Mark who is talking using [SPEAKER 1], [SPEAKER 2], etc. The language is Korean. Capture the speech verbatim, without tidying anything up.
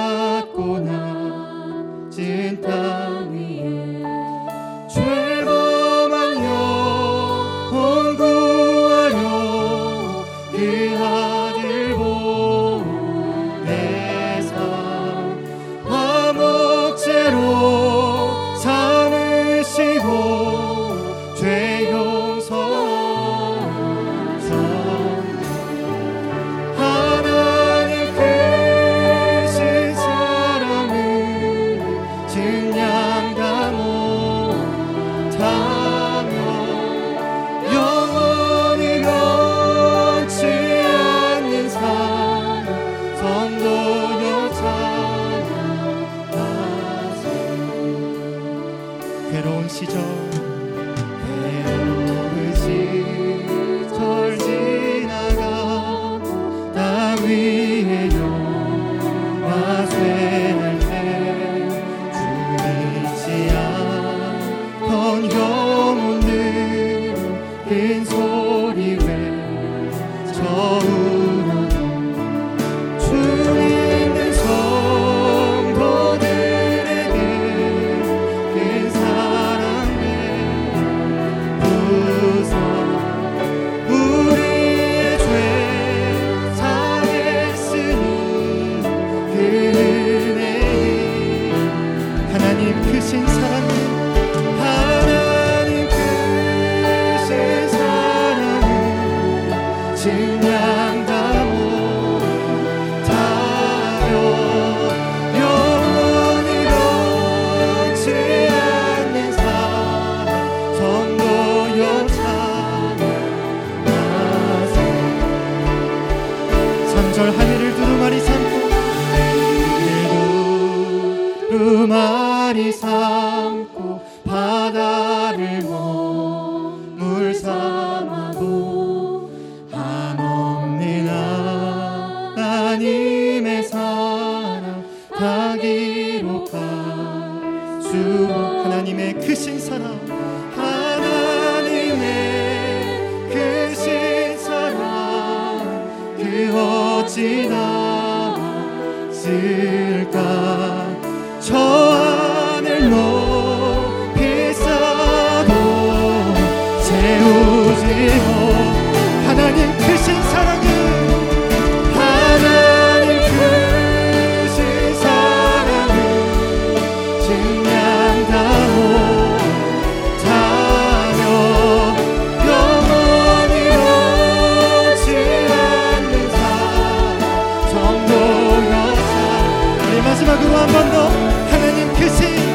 [SPEAKER 1] 낮고 낮은 땅 위에 죄범한 영혼 구하려 그 아들 보내사 화목제로 삼으시고 죄 용서하사 하나님 크신 사랑을 증량다 못하며 영원히 변치 않는 사랑 성도여 찬양하세. 괴로운 시절 괴로운 시절 지나가 땅 위에 영화 쇠할 때 주 믿지 않던 영혼들 큰 소리 외쳐 울어도 주 믿는 성도들에게 큰 사랑의 부서 우리의 죄 사했으니 그 은혜에 하나님 크신 사랑을 하나님 크신 사랑을 증량다 못하며 영원히 변치 않는 사랑 성도여 찬양하세. 삼 절 하늘을 두루마리 삼고 두루마리 삼고 바다를 머물 삼아도 한없는 하나님의 사랑 다 기록할 수 하나님의 크신 사랑 하나님의 크신 사랑 그 어찌 낫을까. 저 하늘 높이 쌓아도 채우지 못 하나님 크신 사랑을 하나님 크신 사랑을 증량다 못하며 영원히 변치 않는 사랑 성도여 차. 우리 마지막으로 한 번 더 하나님 크신